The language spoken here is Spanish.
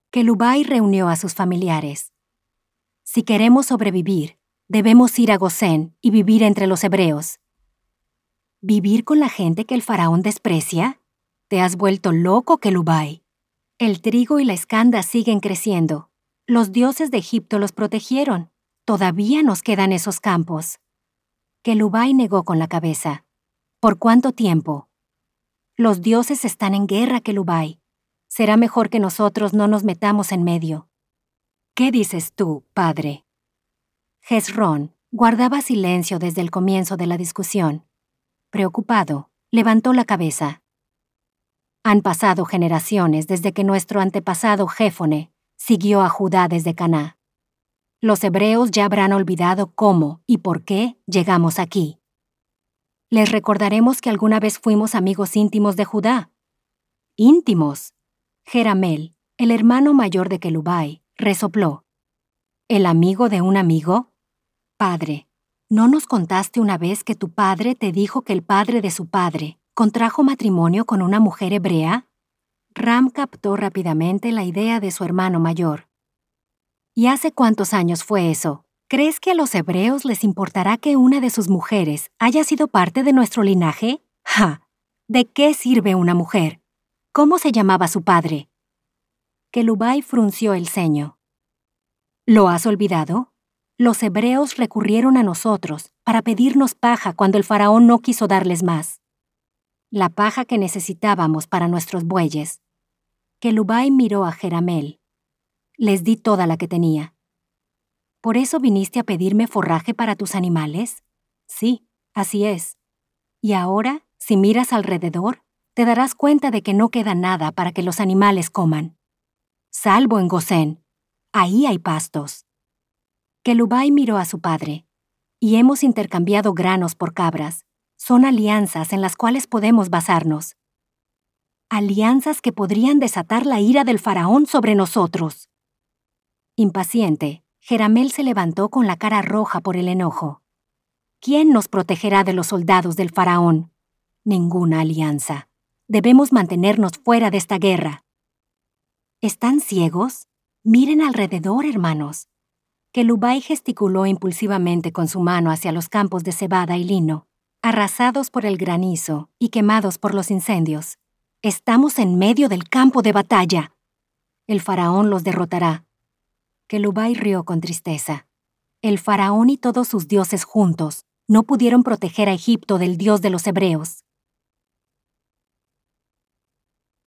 Kelubai reunió a sus familiares. Si queremos sobrevivir, debemos ir a Gosén y vivir entre los hebreos. ¿Vivir con la gente que el faraón desprecia? Te has vuelto loco, Kelubai. El trigo y la escanda siguen creciendo. Los dioses de Egipto los protegieron. Todavía nos quedan esos campos. Kelubai negó con la cabeza. ¿Por cuánto tiempo? Los dioses están en guerra, Kelubai. Será mejor que nosotros no nos metamos en medio. ¿Qué dices tú, padre? Hezrón guardaba silencio desde el comienzo de la discusión. Preocupado, levantó la cabeza. Han pasado generaciones desde que nuestro antepasado Jéfone siguió a Judá desde Caná. Los hebreos ya habrán olvidado cómo y por qué llegamos aquí. Les recordaremos que alguna vez fuimos amigos íntimos de Judá. ¡Íntimos! Jeramel, el hermano mayor de Kelubai, resopló. ¿El amigo de un amigo? Padre, ¿no nos contaste una vez que tu padre te dijo que el padre de su padre contrajo matrimonio con una mujer hebrea? Ram captó rápidamente la idea de su hermano mayor. ¿Y hace cuántos años fue eso? ¿Crees que a los hebreos les importará que una de sus mujeres haya sido parte de nuestro linaje? ¡Ja! ¿De qué sirve una mujer? ¿Cómo se llamaba su padre? Kelubai frunció el ceño. ¿Lo has olvidado? Los hebreos recurrieron a nosotros para pedirnos paja cuando el faraón no quiso darles más. La paja que necesitábamos para nuestros bueyes. Kelubai miró a Jeramel. Les di toda la que tenía. ¿Por eso viniste a pedirme forraje para tus animales? Sí, así es. Y ahora, si miras alrededor, te darás cuenta de que no queda nada para que los animales coman. Salvo en Gosén. Ahí hay pastos. Kelubai miró a su padre. Y hemos intercambiado granos por cabras. Son alianzas en las cuales podemos basarnos. Alianzas que podrían desatar la ira del faraón sobre nosotros. Impaciente, Jeramel se levantó con la cara roja por el enojo. ¿Quién nos protegerá de los soldados del faraón? Ninguna alianza. Debemos mantenernos fuera de esta guerra. ¿Están ciegos? Miren alrededor, hermanos. Kelubai gesticuló impulsivamente con su mano hacia los campos de cebada y lino, arrasados por el granizo y quemados por los incendios. Estamos en medio del campo de batalla. El faraón los derrotará. Kelubai rió con tristeza. El faraón y todos sus dioses juntos no pudieron proteger a Egipto del dios de los hebreos.